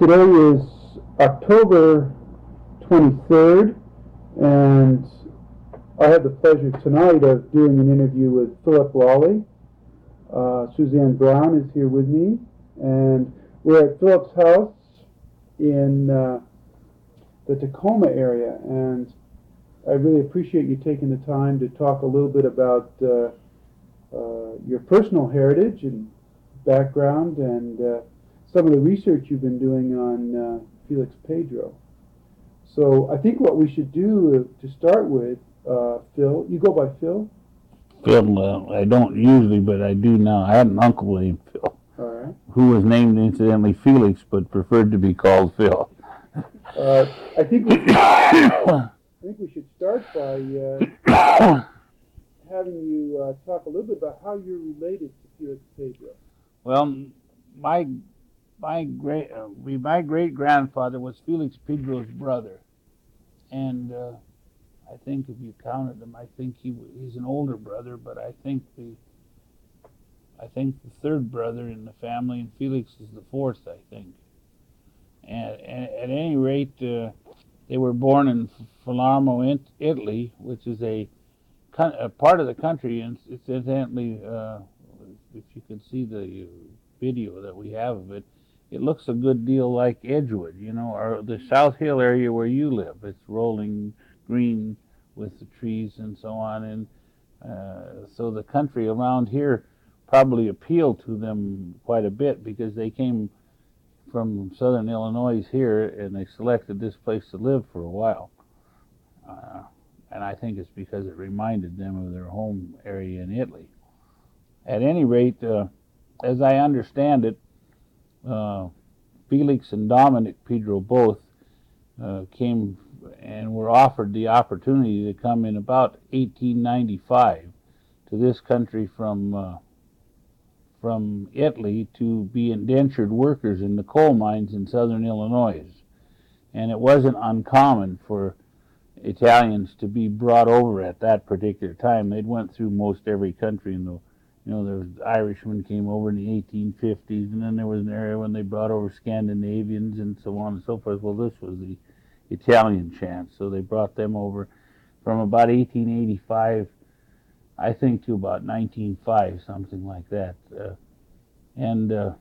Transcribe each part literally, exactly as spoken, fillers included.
Today is October twenty-third, and I have the pleasure tonight of doing an interview with Philip Lawley. Uh, Suzanne Brown is here with me, and we're at Philip's house in uh, the Tacoma area, and I really appreciate you taking the time to talk a little bit about uh, uh, your personal heritage and background and uh, some of the research you've been doing on uh, Felix Pedro. So I think what we should do to start with, uh, Phil, you go by Phil? Phil, uh, I don't usually, but I do now. I had an uncle named Phil, All right. who was named incidentally Felix, but preferred to be called Phil. Uh, I think we should, I think we should start by uh, having you uh, talk a little bit about how you're related to Felix Pedro. Well, my my great uh, we, my great grandfather was Felix Pedro's brother, and uh, I think if you counted them, I think he he's an older brother, but I think the I think the third brother in the family, and Felix is the fourth, I think. And, and at any rate, uh, they were born in Palermo, Italy, which is a, a part of the country, and incidentally, uh, if you can see the video that we have of it, it looks a good deal like Edgewood, you know, or the South Hill area where you live. It's rolling green with the trees and so on, and uh, so the country around here probably appealed to them quite a bit because they came from southern Illinois here, and they selected this place to live for a while. Uh, and I think it's because it reminded them of their home area in Italy. At any rate, uh, as I understand it, uh, Felix and Dominic Pedro both uh, came and were offered the opportunity to come in about eighteen ninety-five to this country from uh, from Italy to be indentured workers in the coal mines in southern Illinois. And it wasn't uncommon for Italians to be brought over at that particular time. They'd went through most every country in the, you know, there was Irishmen came over in the eighteen fifties, and then there was an area when they brought over Scandinavians and so on and so forth. Well, this was the Italian chance, so they brought them over from about eighteen eighty-five, I think, to about nineteen oh five, something like that. Uh, and uh,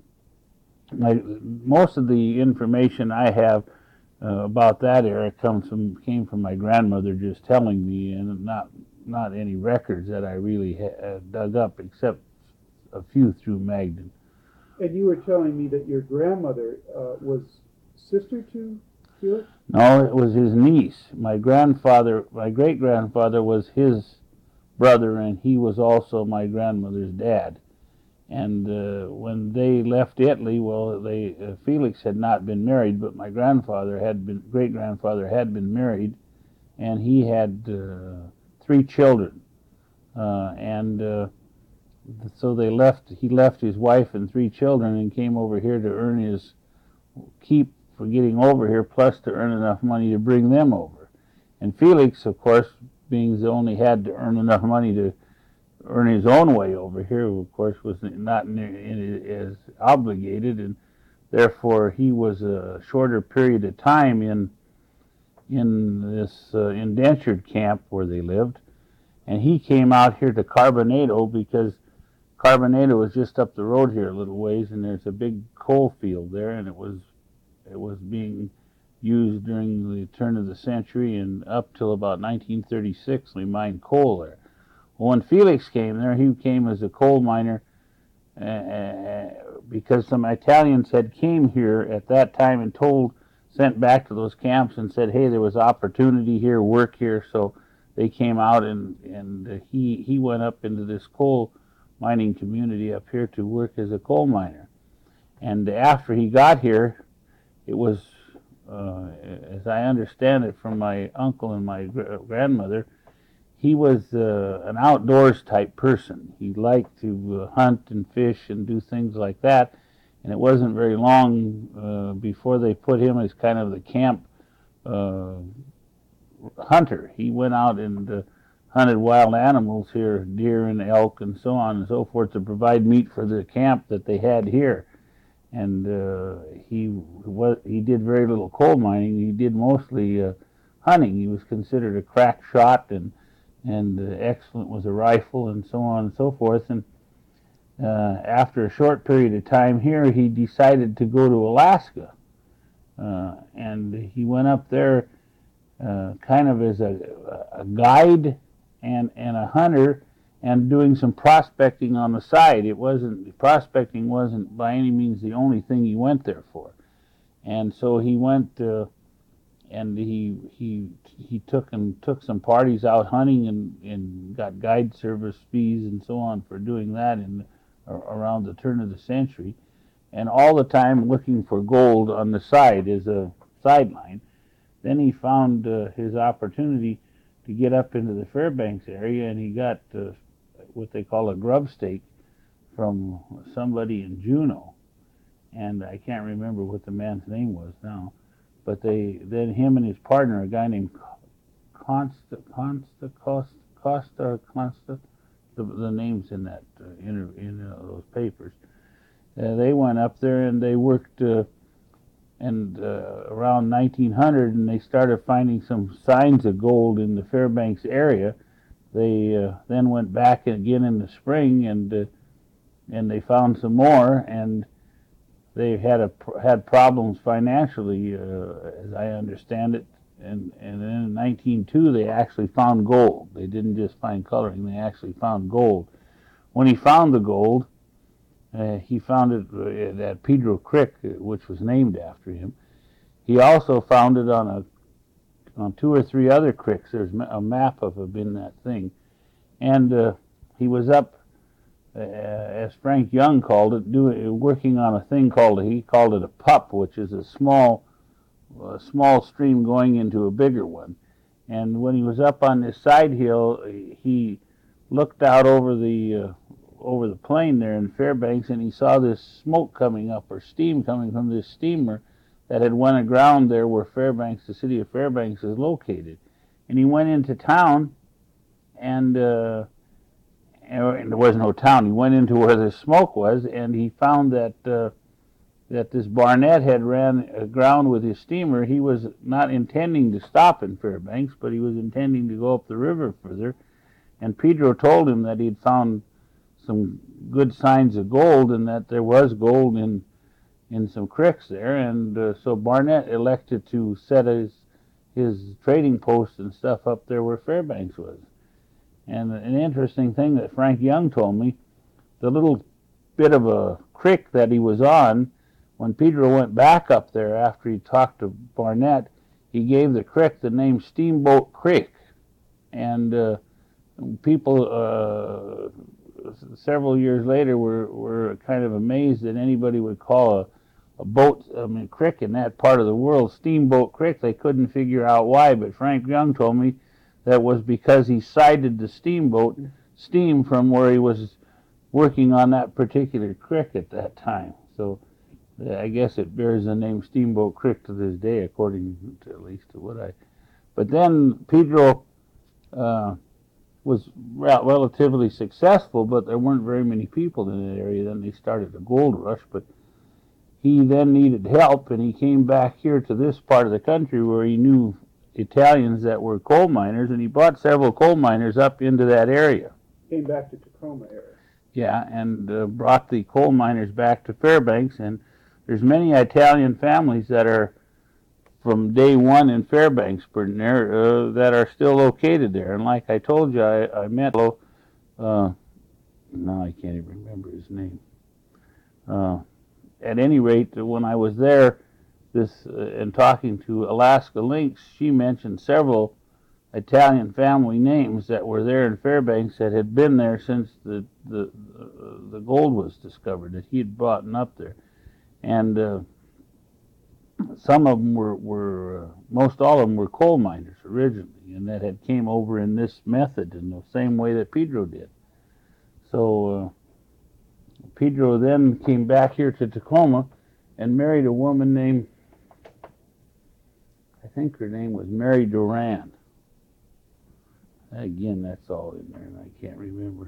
my, most of the information I have uh, about that era comes from came from my grandmother just telling me, and not not any records that I really ha- uh, dug up, except a few through Magden. And you were telling me that your grandmother uh, was sister to Felix? No, it was his niece. My grandfather, my great grandfather, was his brother, and he was also my grandmother's dad. And uh, when they left Italy, well, they uh, Felix had not been married, but my grandfather had been, great grandfather had been married, and he had uh, three children. Uh, and uh, so they left. He left his wife and three children and came over here to earn his keep for getting over here, plus to earn enough money to bring them over. And Felix, of course, being he only had to earn enough money to earn his own way over here, of course, was not as obligated, and therefore he was a shorter period of time in in this uh, indentured camp where they lived, and he came out here to Carbonado because Carbonado was just up the road here a little ways, and there's a big coal field there, and it was it was being used during the turn of the century and up till about nineteen thirty-six. We mined coal there. Well, when Felix came there, he came as a coal miner uh, because some Italians had came here at that time and told, sent back to those camps and said, hey, there was opportunity here, work here. So they came out, and, and uh, he, he went up into this coal mining community up here to work as a coal miner. And after he got here, it was, uh, as I understand it from my uncle and my gr- grandmother, he was uh, an outdoors type person. He liked to uh, hunt and fish and do things like that. And it wasn't very long uh, before they put him as kind of the camp uh, hunter. He went out and uh, hunted wild animals here, deer and elk and so on and so forth, to provide meat for the camp that they had here. And uh, he was, he did very little coal mining. He did mostly uh, hunting. He was considered a crack shot and and uh, excellent with a rifle and so on and so forth. And uh, after a short period of time here, he decided to go to Alaska, uh, and he went up there uh, kind of as a, a guide and and a hunter, and doing some prospecting on the side. It wasn't prospecting wasn't by any means the only thing he went there for, and so he went uh, and he he he took and took some parties out hunting and, and got guide service fees and so on for doing that in around the turn of the century, and all the time looking for gold on the side as a sideline. Then he found uh, his opportunity to get up into the Fairbanks area, and he got uh, what they call a grub stake from somebody in Juneau, and I can't remember what the man's name was now, but they then him and his partner, a guy named Consta Consta Costa Costa Consta, the, the names in that uh, in, in uh, those papers, uh, they went up there and they worked uh, and uh, around nineteen hundred, and they started finding some signs of gold in the Fairbanks area. They uh, then went back again in the spring, and uh, and they found some more, and they had a had problems financially, uh, as I understand it. And and then in nineteen oh two, they actually found gold. They didn't just find coloring; they actually found gold. When he found the gold, uh, he found it at Pedro Creek, which was named after him. He also found it on a on two or three other creeks. There's a map of it in that thing. And uh, he was up, uh, as Frank Young called it, doing working on a thing called, he called it a pup, which is a small, a small stream going into a bigger one. And when he was up on this side hill, he looked out over the uh, over the plain there in Fairbanks, and he saw this smoke coming up, or steam coming from this steamer that had went aground there where Fairbanks, the city of Fairbanks, is located. And he went into town, and, uh, and there was no town. He went into where the smoke was, and he found that uh, that this Barnett had ran aground with his steamer. He was not intending to stop in Fairbanks, but he was intending to go up the river further. And Pedro told him that he'd found some good signs of gold, and that there was gold in in some creeks there, and uh, so Barnett elected to set his his trading post and stuff up there where Fairbanks was. And an interesting thing that Frank Young told me, the little bit of a creek that he was on, when Pedro went back up there after he talked to Barnett, he gave the creek the name Steamboat Creek. And uh, people uh, several years later were, were kind of amazed that anybody would call a, a boat, I mean, creek in that part of the world Steamboat Creek. They couldn't figure out why, but Frank Young told me that was because he sighted the steamboat steam from where he was working on that particular creek at that time. So I guess it bears the name Steamboat Creek to this day, according to at least to what I... But then Pedro uh, was rel relatively successful, but there weren't very many people in that area. Then they started a gold rush, but he then needed help, and he came back here to this part of the country where he knew Italians that were coal miners, and he brought several coal miners up into that area. Came back to Tacoma area. Yeah, and uh, brought the coal miners back to Fairbanks, and there's many Italian families that are from day one in Fairbanks, uh, that are still located there. And like I told you, I, I met, uh, now I can't even remember his name. Uh, at any rate, when I was there, this uh, and talking to Alaska Lynx, she mentioned several Italian family names that were there in Fairbanks that had been there since the the, uh, the gold was discovered, that he had brought up there. And uh, some of them were, were uh, most all of them were coal miners originally, and that had came over in this method in the same way that Pedro did. So uh, Pedro then came back here to Tacoma and married a woman named, I think her name was Mary Durand. Again, that's all in there, and I can't remember.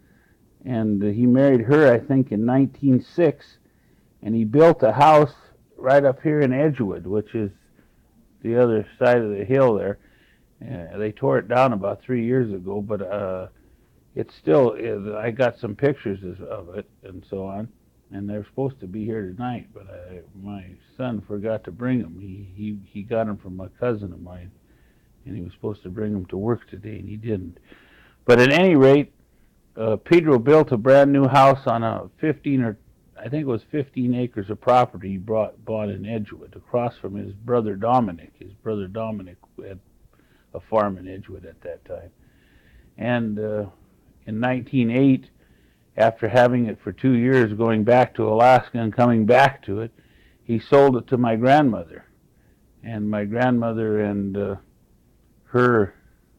And uh, he married her, I think, in nineteen oh six, and he built a house right up here in Edgewood, which is the other side of the hill there. Uh, they tore it down about three years ago, but uh, it's still, I got some pictures of it and so on, and they're supposed to be here tonight, but I, my son forgot to bring them. He, he, he got them from a cousin of mine, and he was supposed to bring them to work today, and he didn't. But at any rate, uh, Pedro built a brand new house on a fifteen or I think it was fifteen acres of property he brought, bought in Edgewood, across from his brother Dominic. His brother Dominic had a farm in Edgewood at that time. And uh, in nineteen oh eight, after having it for two years, going back to Alaska and coming back to it, he sold it to my grandmother. And my grandmother and uh, her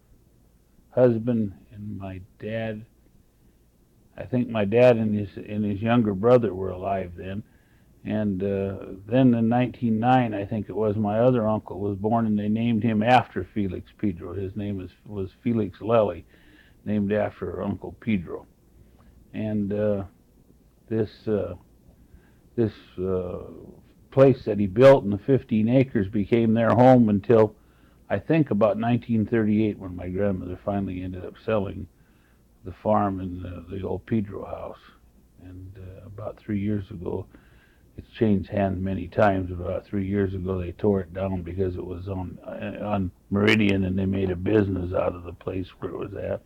husband and my dad, I think my dad and his and his younger brother were alive then. And uh, then in nineteen oh nine, I think it was, my other uncle was born, and they named him after Felix Pedro. His name was, was Felix Lely, named after Uncle Pedro. And uh, this uh, this uh, place that he built in the fifteen acres became their home until I think about nineteen thirty-eight, when my grandmother finally ended up selling the farm and the, the old Pedro house. And uh, about three years ago, it's changed hands many times. About three years ago, they tore it down because it was on on Meridian, and they made a business out of the place where it was at.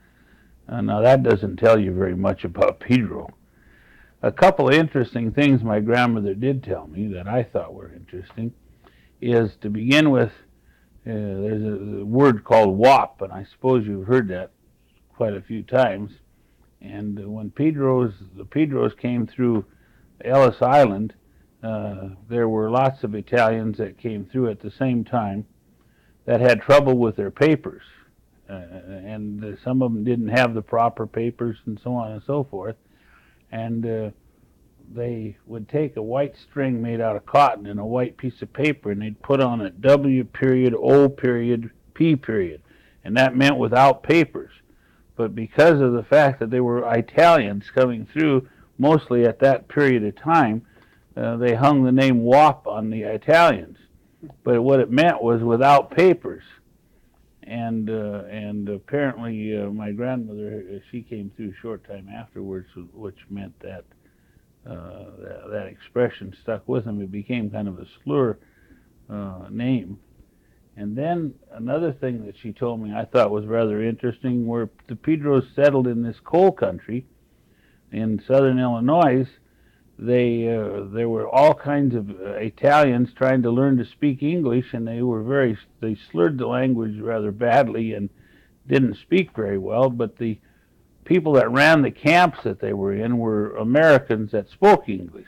Uh, now that doesn't tell you very much about Pedro. A couple of interesting things my grandmother did tell me that I thought were interesting is, to begin with, uh, there's a, a word called W A P, and I suppose you've heard that quite a few times. And uh, when Pedro's, the Pedros came through Ellis Island, uh, there were lots of Italians that came through at the same time that had trouble with their papers. Uh, and uh, some of them didn't have the proper papers and so on and so forth. And uh, they would take a white string made out of cotton and a white piece of paper, and they'd put on it W period, O period, P period. And that meant without papers. But because of the fact that they were Italians coming through, mostly at that period of time, uh, they hung the name W A P on the Italians. But what it meant was without papers. And uh, and apparently uh, my grandmother, she came through a short time afterwards, which meant that uh, that, that expression stuck with them. It became kind of a slur uh, name. And then another thing that she told me I thought was rather interesting, where the Pedros settled in this coal country in southern Illinois. They uh, there were all kinds of uh, Italians trying to learn to speak English, and they were very they slurred the language rather badly and didn't speak very well. But the people that ran the camps that they were in were Americans that spoke English,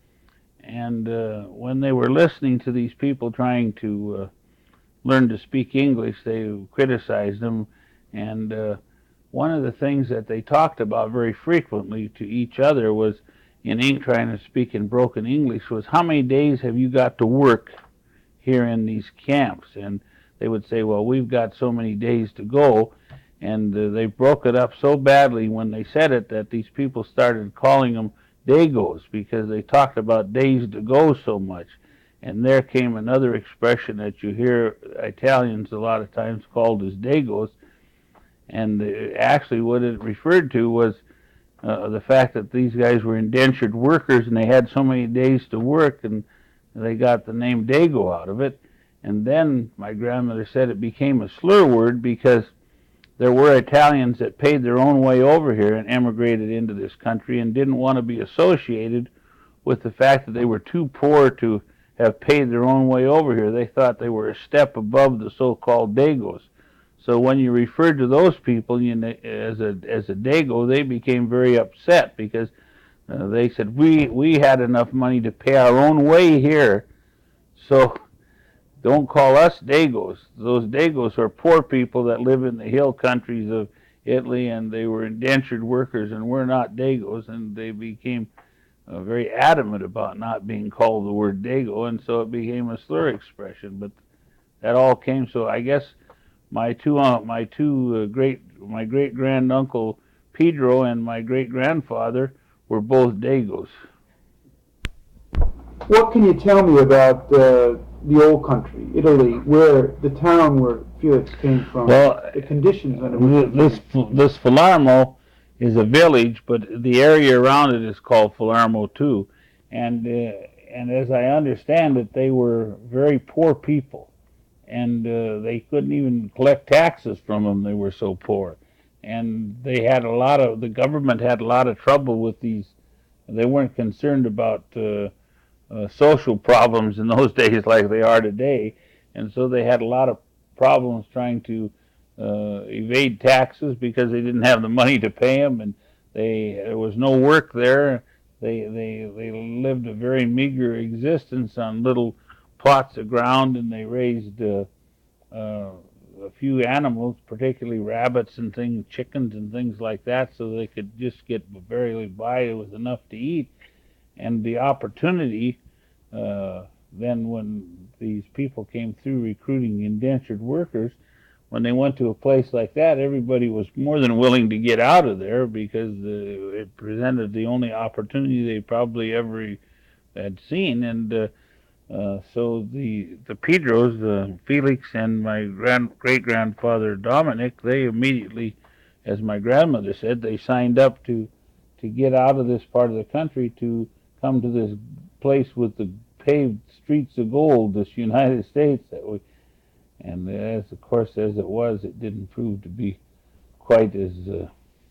and uh, when they were listening to these people trying to uh, learn to speak English, they criticized them. And uh, one of the things that they talked about very frequently to each other was, in trying to speak in broken English, was, how many days have you got to work here in these camps? And they would say, well, we've got so many days to go. And uh, they broke it up so badly when they said it that these people started calling them Dagos, because they talked about days to go so much. And there came another expression that you hear Italians a lot of times called as Dagos. And uh, actually what it referred to was Uh, the fact that these guys were indentured workers and they had so many days to work, and they got the name Dago out of it. And then my grandmother said it became a slur word because there were Italians that paid their own way over here and emigrated into this country and didn't want to be associated with the fact that they were too poor to have paid their own way over here. They thought they were a step above the so-called Dagos. So when you referred to those people you know, as a as a Dago, they became very upset, because uh, they said, we we had enough money to pay our own way here, so don't call us Dagos. Those Dagos are poor people that live in the hill countries of Italy, and they were indentured workers, and we're not Dagos. And they became uh, very adamant about not being called the word Dago, and so it became a slur expression. But that all came, so I guess My two, uh, my two uh, great, my great granduncle Pedro and my great grandfather were both Dagos. What can you tell me about uh, the old country, Italy, where the town where Felix came from, Well, the conditions under which he this came? this Palermo is a village, but the area around it is called Palermo too, and uh, and as I understand it, they were very poor people, and uh, they couldn't even collect taxes from them. They were so poor, and they had a lot of the government had a lot of trouble with these. They weren't concerned about uh, uh, social problems in those days like they are today, and so they had a lot of problems trying to uh, evade taxes because they didn't have the money to pay them, and they there was no work there. They they they lived a very meager existence on little plots of ground, and they raised uh, uh, a few animals, particularly rabbits and things, chickens and things like that, so they could just get barely by with enough to eat. And the opportunity uh, then when these people came through recruiting indentured workers, when they went to a place like that, everybody was more than willing to get out of there because uh, it presented the only opportunity they probably ever had seen. And uh, uh, so the the Pedros, uh, Felix and my grand great grandfather Dominic, they immediately, as my grandmother said, they signed up to to get out of this part of the country to come to this place with the paved streets of gold, this United States that we, and as of course as it was, it didn't prove to be quite as uh,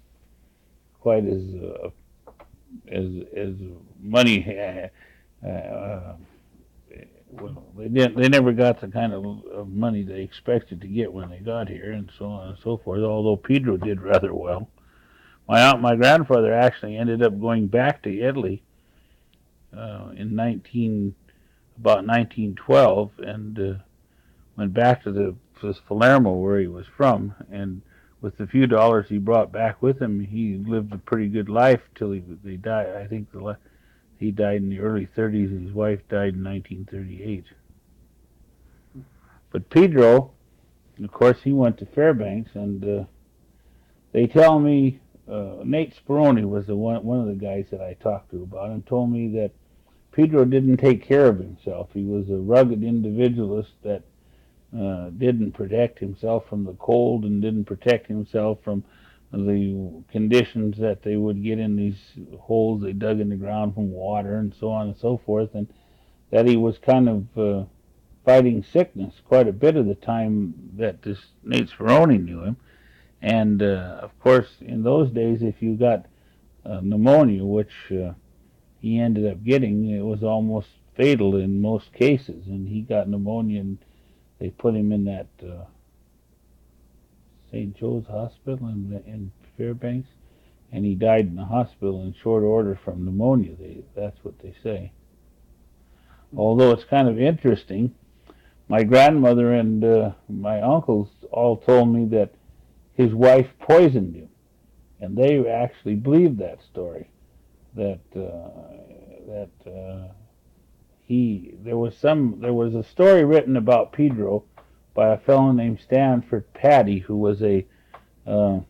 quite as uh, as as money. Uh, uh, well, they didn't. They never got the kind of, of money they expected to get when they got here, and so on and so forth. Although Pedro did rather well. My aunt, my grandfather actually ended up going back to Italy uh, in nineteen about nineteen twelve, and uh, went back to the this Palermo where he was from, and with the few dollars he brought back with him, he lived a pretty good life till he they died. I think the he died in the early thirties. His wife died in nineteen thirty-eight. But Pedro, of course, he went to Fairbanks, and uh, they tell me uh, Nate Speroni was the one one of the guys that I talked to about, and told me that Pedro didn't take care of himself. He was a rugged individualist that uh, didn't protect himself from the cold and didn't protect himself from the conditions that they would get in these holes they dug in the ground from water and so on and so forth, and that he was kind of uh, fighting sickness quite a bit of the time that this Nate Speroni knew him. And uh, of course, in those days, if you got uh, pneumonia, which uh, he ended up getting, it was almost fatal in most cases. And he got pneumonia, and they put him in that uh, Saint Joe's Hospital in, in Fairbanks, and he died in the hospital in short order from pneumonia. They, that's what they say. Although it's kind of interesting, my grandmother and uh, my uncles all told me that his wife poisoned him, and they actually believed that story. That uh, that uh, he there was some there was a story written about Pedro by a fellow named Stanford Patty, who was a uh,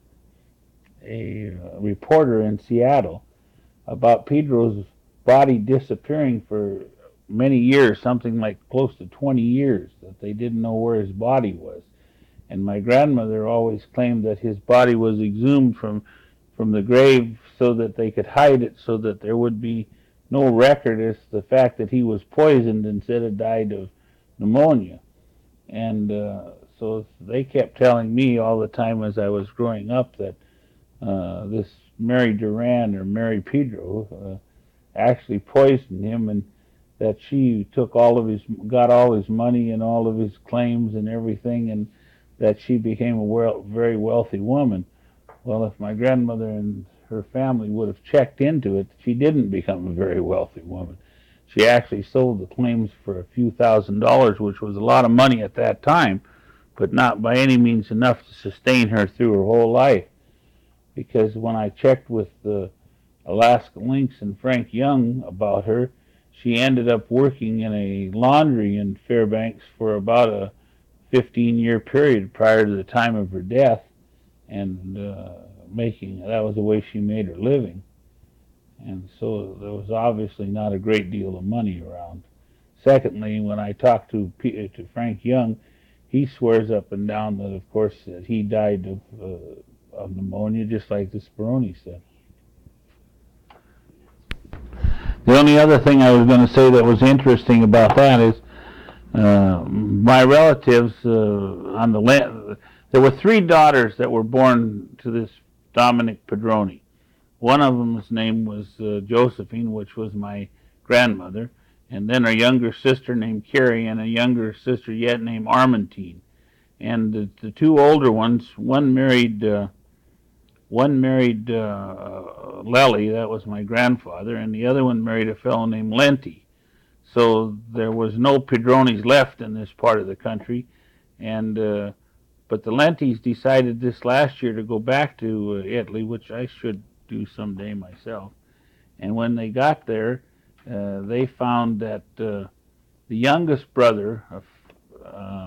a reporter in Seattle, about Pedro's body disappearing for many years, something like close to twenty years, that they didn't know where his body was. And my grandmother always claimed that his body was exhumed from from the grave so that they could hide it, so that there would be no record as to the fact that he was poisoned instead of died of pneumonia. And uh, so they kept telling me all the time as I was growing up that uh, this Mary Duran, or Mary Pedro, uh, actually poisoned him, and that she took all of his, got all his money and all of his claims and everything, and that she became a well, very wealthy woman. Well, if my grandmother and her family would have checked into it, she didn't become a very wealthy woman. She actually sold the claims for a few thousand dollars, which was a lot of money at that time, but not by any means enough to sustain her through her whole life. Because when I checked with the Alaska Lynx and Frank Young about her, she ended up working in a laundry in Fairbanks for about a fifteen-year period prior to the time of her death, and uh, making that was the way she made her living. and so there was obviously not a great deal of money around. Secondly, when I talked to P- to Frank Young, he swears up and down that, of course, that he died of uh, of pneumonia, just like the Speroni said. The only other thing I was going to say that was interesting about that is uh, my relatives uh, on the land. There were three daughters that were born to this Dominic Pedroni. One of them's name was uh, Josephine, which was my grandmother, and then a younger sister named Carrie, and a younger sister yet named Armentine. And the, the two older ones, one married. Uh, One married uh, Lely, that was my grandfather, and the other one married a fellow named Lenti. So there was no Pedronis left in this part of the country, and uh, but the Lentis decided this last year to go back to uh, Italy, which I should do someday myself. And when they got there, uh, they found that uh, the youngest brother of uh,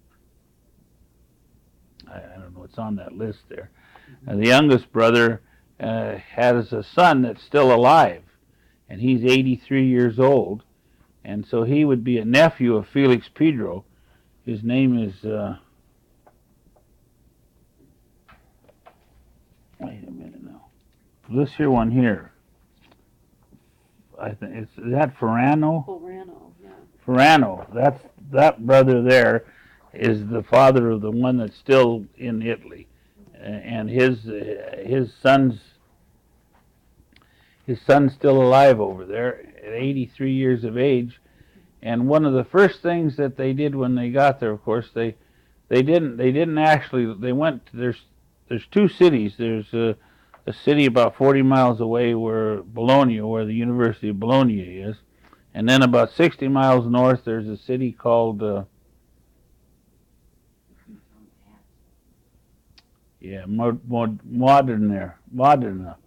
I, I don't know, it's on that list there. Uh, the youngest brother uh, has a son that's still alive, and he's eighty-three years old, and so he would be a nephew of Felix Pedro. His name is, uh, wait a minute now, this here one here, I think, it's, is that Ferrano? Ferrano, yeah. Ferrano, that's, that brother there is the father of the one that's still in Italy. And his his son's his son's still alive over there at eighty-three years of age. And one of the first things that they did when they got there, of course, they they didn't they didn't actually they went to, there's there's two cities. There's a, a city about forty miles away where Bologna, where the University of Bologna is, and then about sixty miles north there's a city called uh, Yeah, Mod, Mod, Modena, Modena,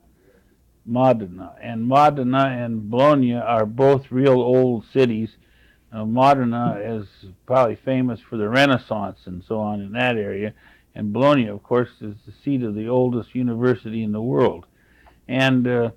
Modena, and Modena and Bologna are both real old cities. Uh, Modena is probably famous for the Renaissance and so on in that area, and Bologna, of course, is the seat of the oldest university in the world. And uh,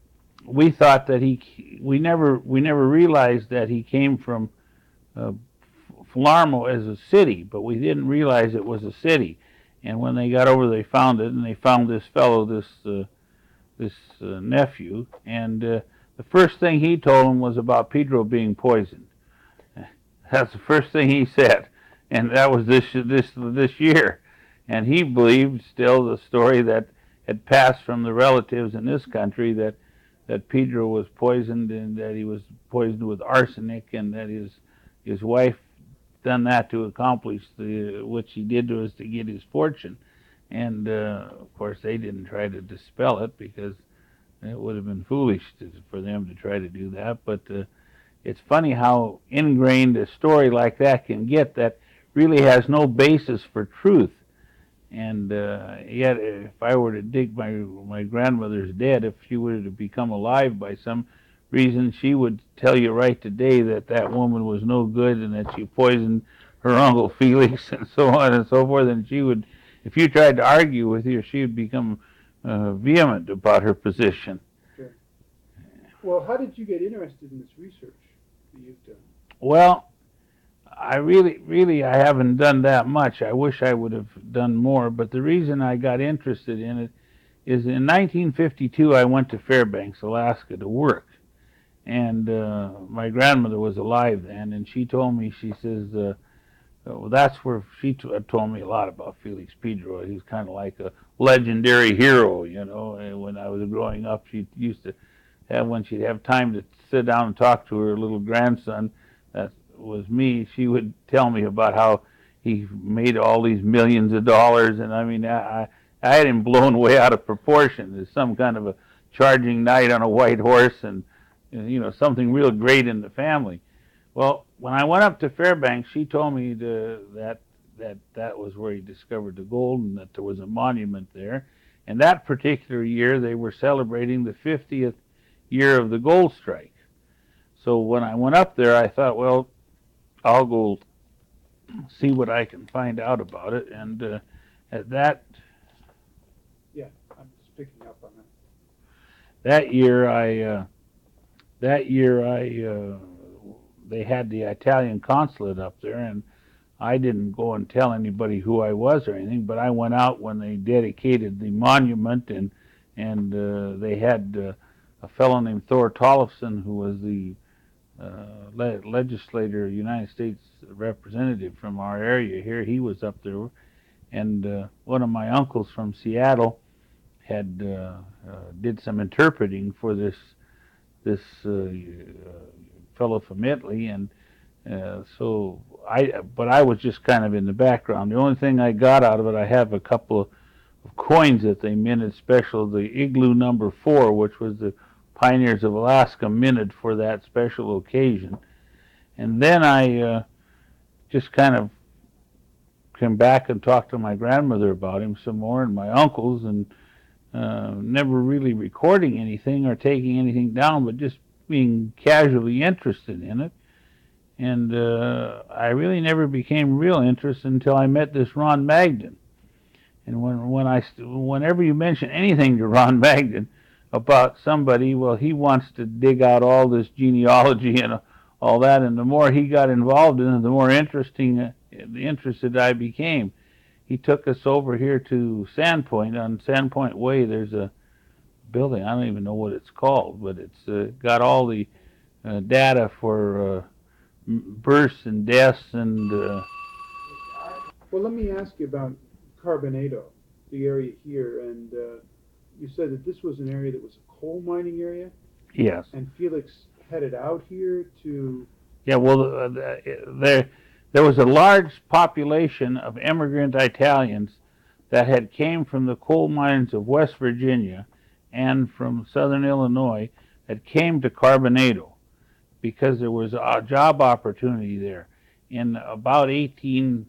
we thought that he, we never, we never realized that he came from uh, Palermo as a city, but we didn't realize it was a city. And when they got over, they found it, and they found this fellow, this uh, this uh, nephew, and uh, the first thing he told them was about Pedro being poisoned. That's the first thing he said, and that was this this this year. And he believed still the story that had passed from the relatives in this country that that Pedro was poisoned and that he was poisoned with arsenic, and that his his wife done that to accomplish the which he did to us to get his fortune. And uh, of course they didn't try to dispel it because it would have been foolish to, for them to try to do that. But uh, it's funny how ingrained a story like that can get that really has no basis for truth. And uh, yet if I were to dig my my grandmother's dead, if she were to become alive by some reason, she would tell you right today that that woman was no good and that she poisoned her uncle Felix and so on and so forth. And she would, if you tried to argue with her, she would become uh, vehement about her position. Sure. Well, how did you get interested in this research that you've done? Well, I really, really, I haven't done that much. I wish I would have done more. But the reason I got interested in it is in nineteen fifty-two, I went to Fairbanks, Alaska to work. And uh, my grandmother was alive then, and she told me, she says, uh, well, that's where she t- told me a lot about Felix Pedro. He's kind of like a legendary hero, you know. And when I was growing up, she used to have, when she'd have time to sit down and talk to her little grandson, that was me, she would tell me about how he made all these millions of dollars. And I mean, I, I had him blown way out of proportion as some kind of a charging knight on a white horse and, you know, something real great in the family. Well, when I went up to Fairbanks, she told me to, that that that was where he discovered the gold and that there was a monument there. And that particular year, they were celebrating the fiftieth year of the gold strike. So when I went up there, I thought, well, I'll go see what I can find out about it. And uh, at that, Yeah, I'm just picking up on that. that year I uh, that year I uh, they had the Italian consulate up there, and I didn't go and tell anybody who I was or anything, but I went out when they dedicated the monument, and and uh, they had uh, a fellow named Thor Tollefson, who was the uh, le- legislator, United States representative from our area here. He was up there, and uh, one of my uncles from Seattle had uh, uh, did some interpreting for this this uh, uh, fellow from Italy, and uh, so I, but I was just kind of in the background. The only thing I got out of it, I have a couple of, of coins that they minted special, the Igloo number four, which was the Pioneers of Alaska minted for that special occasion. And then I uh, just kind of came back and talked to my grandmother about him some more, and my uncles, and uh, never really recording anything or taking anything down, but just being casually interested in it. And uh, I really never became real interested until I met this Ron Magden. And when when I whenever you mention anything to Ron Magden about somebody, well, he wants to dig out all this genealogy and all that. And the more he got involved in it, the more interesting, uh, interested I became. He took us over here to Sandpoint. On Sandpoint Way, there's a building. I don't even know what it's called, but it's uh, got all the uh, data for uh, births and deaths and. Uh, Well, let me ask you about Carbonado, the area here, and uh, you said that this was an area that was a coal mining area, yes. and Felix headed out here to. Yeah, well, uh, there there was a large population of immigrant Italians that had came from the coal mines of West Virginia and from southern Illinois that came to Carbonado because there was a job opportunity there. In about eighteen,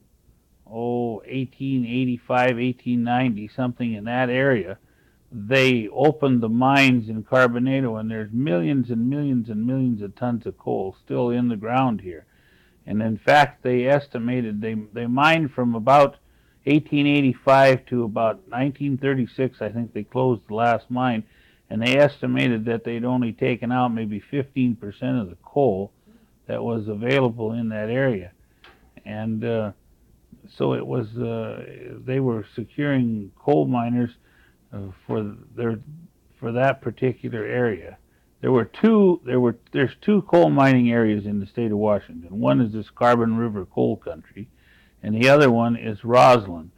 oh, eighteen eighty-five, eighteen ninety, something in that area, they opened the mines in Carbonado, and there's millions and millions and millions of tons of coal still in the ground here. And in fact, they estimated they they mined from about eighteen eighty-five to about nineteen thirty-six. I think they closed the last mine, and they estimated that they'd only taken out maybe fifteen percent of the coal that was available in that area. And uh, so it was, uh, they were securing coal miners uh, for their for that particular area. There were two. There were there's two coal mining areas in the state of Washington. One is this Carbon River Coal Country, and the other one is Roslyn.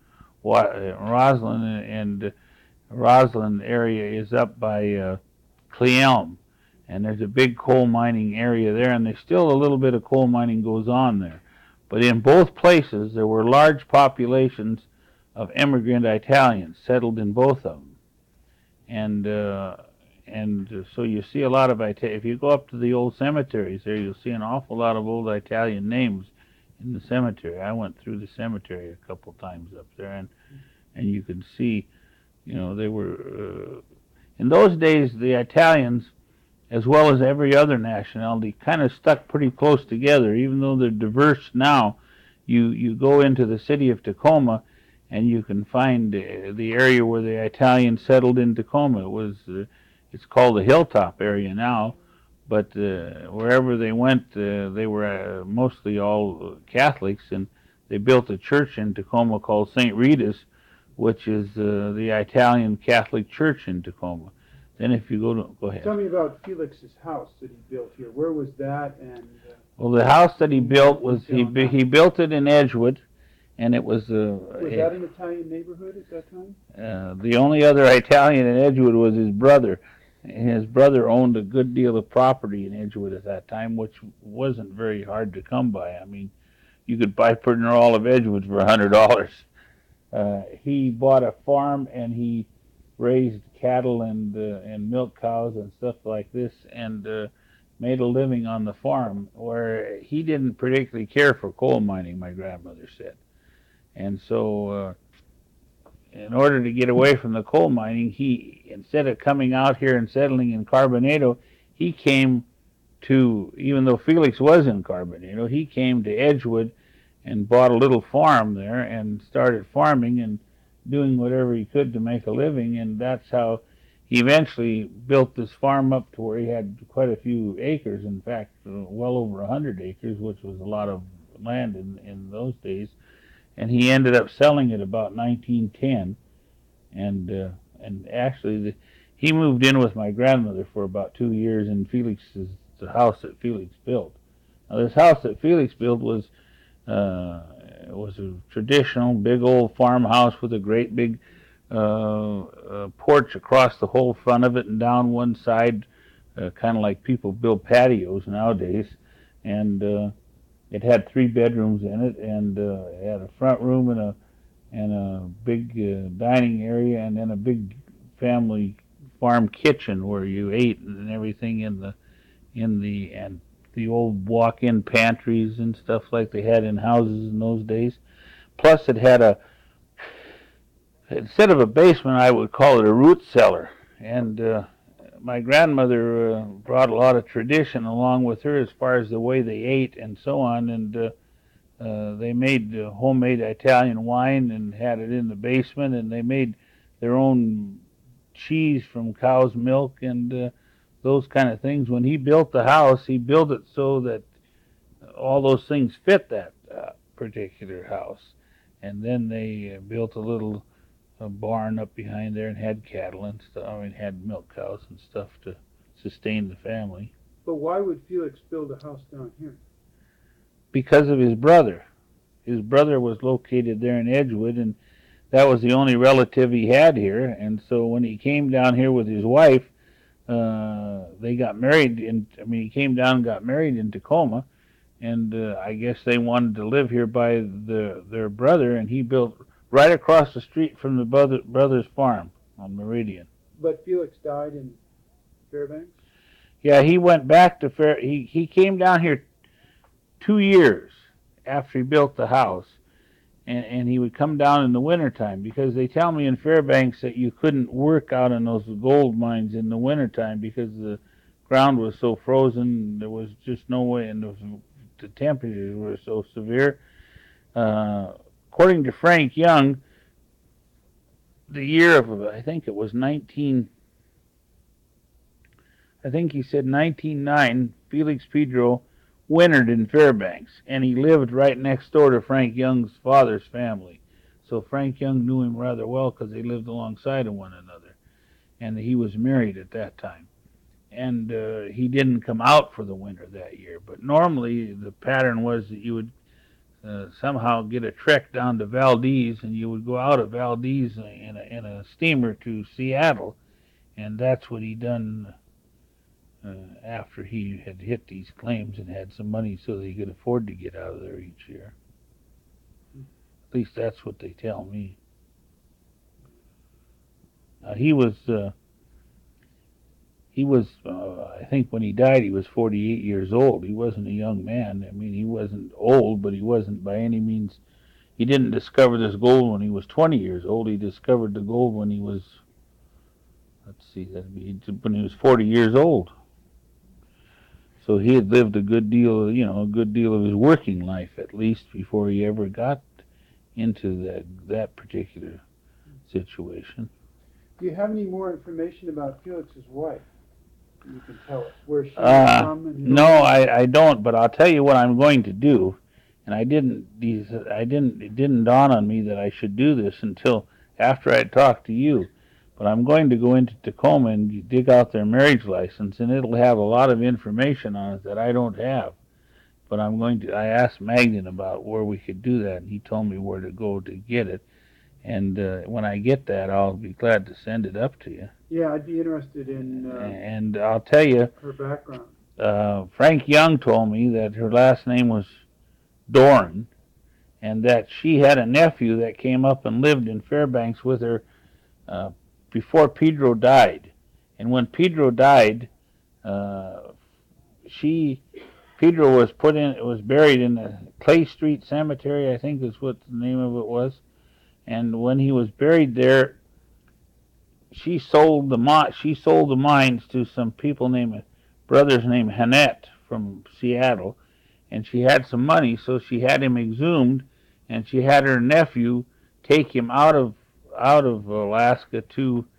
Roslyn and Roslyn area is up by uh, Cle Elum, and there's a big coal mining area there, and there's still a little bit of coal mining goes on there. But in both places, there were large populations of immigrant Italians settled in both of them, and. Uh, And so you see a lot of Italian. If you go up to the old cemeteries there, you'll see an awful lot of old Italian names in the cemetery. I went through the cemetery a couple times up there, and and you can see, you know, they were uh, in those days the Italians, as well as every other nationality, kind of stuck pretty close together. Even though they're diverse now, you you go into the city of Tacoma, and you can find uh, the area where the Italians settled in Tacoma. It was uh, It's called the Hilltop area now, but uh, wherever they went, uh, they were uh, mostly all Catholics, and they built a church in Tacoma called Saint Rita's, which is uh, the Italian Catholic Church in Tacoma. Then if you go to, go ahead. Tell me about Felix's house that he built here. Where was that? And uh, well, the house that he built was, he, he built it in Edgewood, and it was... Uh, was that an Italian neighborhood at that time? Uh, the only other Italian in Edgewood was his brother. His brother owned a good deal of property in Edgewood at that time, which wasn't very hard to come by. I mean, you could buy pretty near all of Edgewood for a hundred dollars. Uh, he bought a farm, and he raised cattle and uh, and milk cows and stuff like this, and uh, made a living on the farm, where he didn't particularly care for coal mining, my grandmother said. And so uh, in order to get away from the coal mining, he, instead of coming out here and settling in Carbonado, he came to, even though Felix was in Carbonado, he came to Edgewood and bought a little farm there and started farming and doing whatever he could to make a living, and that's how he eventually built this farm up to where he had quite a few acres. In fact, uh, well over a hundred acres, which was a lot of land in in those days. And he ended up selling it about nineteen ten. And uh, and actually, the, he moved in with my grandmother for about two years in Felix's the house that Felix built. Now, this house that Felix built was uh, was a traditional big old farmhouse with a great big uh, uh, porch across the whole front of it and down one side, uh, kind of like people build patios nowadays. And uh, it had three bedrooms in it, and uh, it had a front room and a and a big uh, dining area, and then a big family farm kitchen where you ate and everything in the in the and the old walk-in pantries and stuff like they had in houses in those days. Plus, it had a instead of a basement, I would call it a root cellar. And uh, my grandmother uh, brought a lot of tradition along with her as far as the way they ate and so on. And uh, uh, they made uh, homemade Italian wine and had it in the basement. And they made their own cheese from cow's milk and uh, those kind of things. When he built the house, he built it so that all those things fit that uh, particular house. And then they uh, built a little a barn up behind there and had cattle and stuff. I mean, had milk cows and stuff to sustain the family. But why would Felix build a house down here? Because of his brother. His brother was located there in Edgewood, and that was the only relative he had here. And so when he came down here with his wife, uh, they got married. In, I mean, he came down and got married in Tacoma, and uh, I guess they wanted to live here by the, their brother, and he built right across the street from the brother, brother's farm on Meridian. But Felix died in Fairbanks? Yeah, he went back to Fair. He, he came down here two years after he built the house, and, and he would come down in the wintertime, because they tell me in Fairbanks that you couldn't work out in those gold mines in the wintertime because the ground was so frozen. There was just no way, and was, the temperatures were so severe. Uh, According to Frank Young, the year of, I think it was nineteen, I think he said nineteen oh nine, Felix Pedro wintered in Fairbanks, and he lived right next door to Frank Young's father's family. So Frank Young knew him rather well because they lived alongside of one another, and he was married at that time. And uh, he didn't come out for the winter that year, but normally the pattern was that you would Uh, somehow get a trek down to Valdez, and you would go out of Valdez in a, in a steamer to Seattle, and that's what he done uh, after he had hit these claims and had some money so that he could afford to get out of there each year. At least that's what they tell me. Uh, he was, uh, he was, uh, I think when he died, he was forty-eight years old. He wasn't a young man. I mean, he wasn't old, but he wasn't by any means, he didn't discover this gold when he was twenty years old. He discovered the gold when he was, let's see, that'd be when he was forty years old. So he had lived a good deal, you know, a good deal of his working life, at least, before he ever got into that, that particular situation. Do you have any more information about Felix's wife? You can tell us where she Uh, was from. And no, I, I don't. But I'll tell you what I'm going to do. And I didn't. These I didn't. It didn't dawn on me that I should do this until after I talked to you. But I'm going to go into Tacoma and dig out their marriage license, and it'll have a lot of information on it that I don't have. But I'm going to. I asked Magnan about where we could do that, and he told me where to go to get it. And uh, when I get that, I'll be glad to send it up to you. Yeah, I'd be interested in uh, And I'll tell you, her background. uh, Frank Young told me that her last name was Doran, and that she had a nephew that came up and lived in Fairbanks with her uh, before Pedro died. And when Pedro died, uh, she Pedro was put in, was buried in the Clay Street Cemetery, I think is what the name of it was. And when he was buried there, she sold the she sold the mines to some people named brothers named Hannett from Seattle, and she had some money, so she had him exhumed, and she had her nephew take him out of out of Alaska to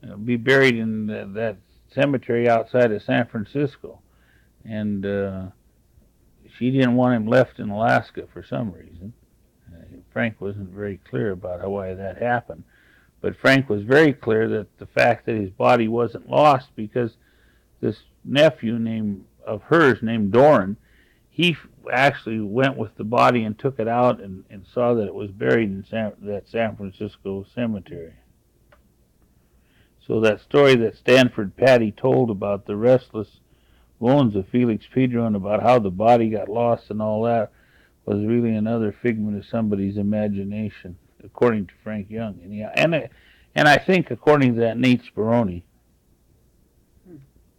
uh, be buried in the, that cemetery outside of San Francisco, and uh, she didn't want him left in Alaska for some reason. Uh, Frank wasn't very clear about how, why that happened, but Frank was very clear that the fact that his body wasn't lost because this nephew named of hers named Doran, he actually went with the body and took it out and, and saw that it was buried in San, that San Francisco cemetery. So that story that Stanford Patty told about the restless bones of Felix Pedro and about how the body got lost and all that was really another figment of somebody's imagination, according to Frank Young. And yeah, and and I think according to that Nate Speroni. Hmm.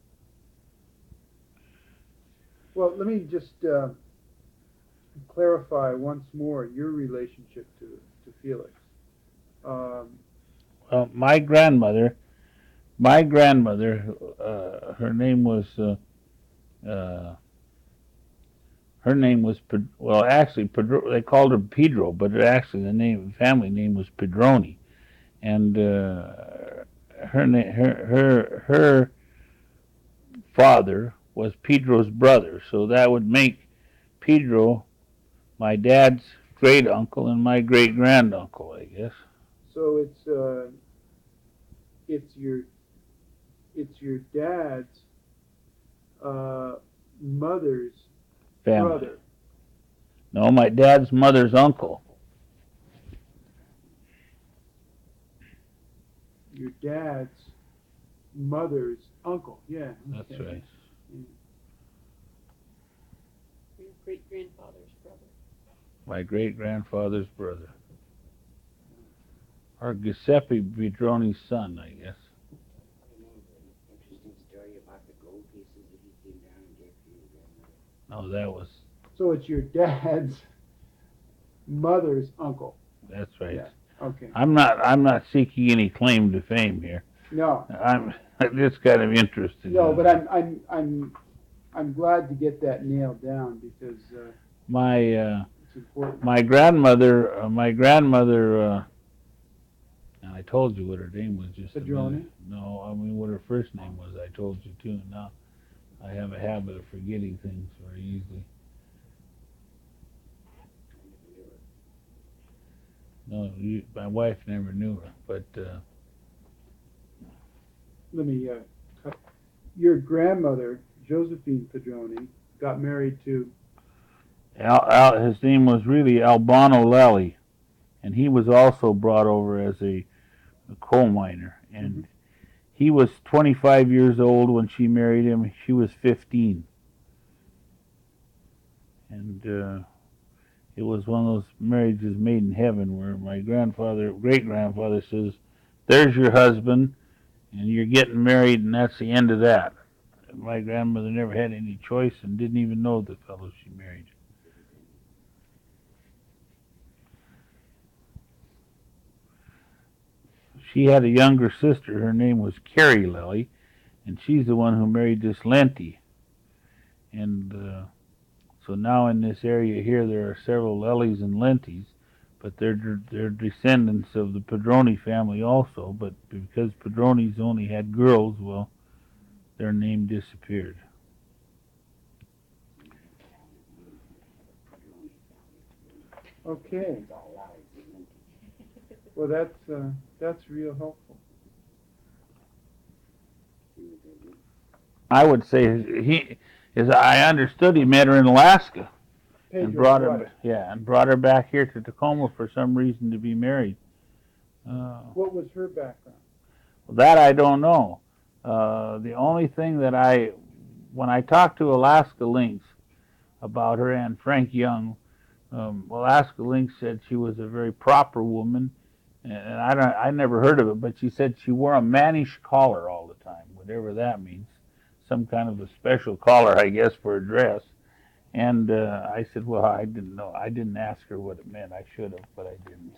Well, let me just uh, clarify once more your relationship to to Felix. Um, well, my grandmother, my grandmother, uh, her name was. Uh, uh, Her name was well, actually, Pedro, they called her Pedro, but actually the name, family name was Pedroni, and uh, her her her her father was Pedro's brother, so that would make Pedro my dad's great uncle and my great granduncle, I guess. So it's uh, it's your it's your dad's uh, mother's family. Brother. No, my dad's mother's uncle. Your dad's mother's uncle. Yeah. That's okay. right. Your great grandfather's brother. My great grandfather's brother. Or Giuseppe Pedroni's son, I guess. Interesting story about the gold pieces that he came down and gave to your grandmother. Oh, that was. So it's your dad's mother's uncle. That's right. Yeah. Okay. I'm not. I'm not seeking any claim to fame here. No. I'm just kind of interested. No, in but it. I'm I'm I'm I'm glad to get that nailed down because uh, my uh, it's important. my grandmother. Uh, my grandmother. Uh, and I told you what her name was just. Pedroni? No, I mean what her first name was. I told you too. And now I have a habit of forgetting things very easily. No, you, my wife never knew her, but uh, Let me. Uh, cut. Your grandmother, Josephine Pedroni, got married to. Al, Al, his name was really Albano Lally, and he was also brought over as a, a coal miner. And mm-hmm. he was twenty-five years old when she married him. She was fifteen, and. Uh, It was one of those marriages made in heaven where my grandfather, great-grandfather says, there's your husband, and you're getting married, and that's the end of that. And my grandmother never had any choice and didn't even know the fellow she married. She had a younger sister. Her name was Carrie Lally, and she's the one who married this Lenti. And... Uh, So now in this area here, there are several Lellys and Lenties, but they're they're descendants of the Pedroni family also. But because Pedronis only had girls, well, their name disappeared. Okay. Well, that's uh, that's real helpful. I would say he. As I understood, he met her in Alaska Pedro and brought her, brother. yeah, and brought her back here to Tacoma for some reason to be married. Uh, what was her background? Well, that I don't know. Uh, the only thing that I, when I talked to Alaska Lynx about her and Frank Young, um, Alaska Lynx said she was a very proper woman, and I don't, I never heard of it, but she said she wore a mannish collar all the time, whatever that means. Some kind of a special collar, I guess, for a dress. And uh, I said, well, I didn't know. I didn't ask her what it meant. I should have, but I didn't.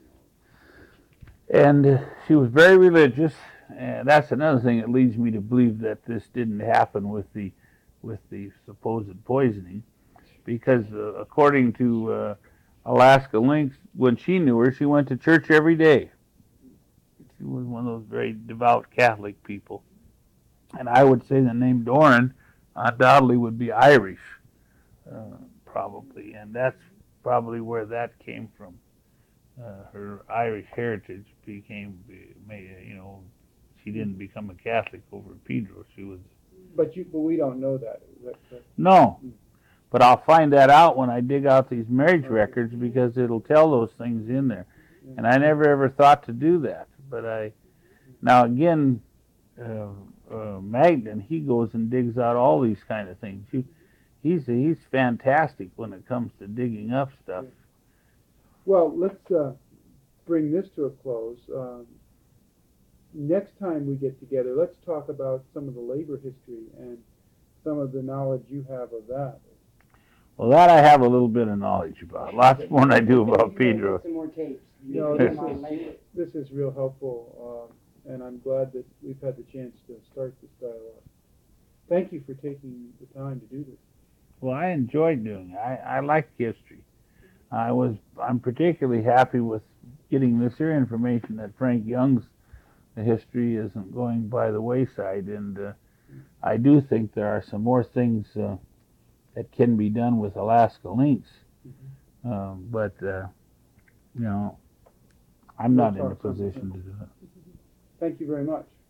And uh, she was very religious, and that's another thing that leads me to believe that this didn't happen with the, with the supposed poisoning, because uh, according to uh, Alaska Lynx, when she knew her, she went to church every day. She was one of those very devout Catholic people. And I would say the name Doran undoubtedly would be Irish, uh, probably, and that's probably where that came from. Uh, her Irish heritage became, you know, she didn't become a Catholic over Pedro. She was. But you, but we don't know that. Is that correct? No, but I'll find that out when I dig out these marriage records because it'll tell those things in there. And I never ever thought to do that. But I, now again, uh, uh, Magdan, he goes and digs out all these kind of things. He, he's he's fantastic when it comes to digging up stuff. Well, let's uh, bring this to a close. Um, next time we get together, let's talk about some of the labor history and some of the knowledge you have of that. Well, that I have a little bit of knowledge about. Lots more than I do about Pedro. Some more tapes. You know, this is, this is real helpful, uh, and I'm glad that we've had the chance to start this dialogue. Thank you for taking the time to do this. Well, I enjoyed doing it. I, I like history. I was, I'm particularly happy with getting this here information that Frank Young's history isn't going by the wayside, and uh, I do think there are some more things uh, that can be done with Alaska lynx, Mm-hmm. um, but uh, you know, I'm We'll not in a talk sometime. position to do it. Thank you very much.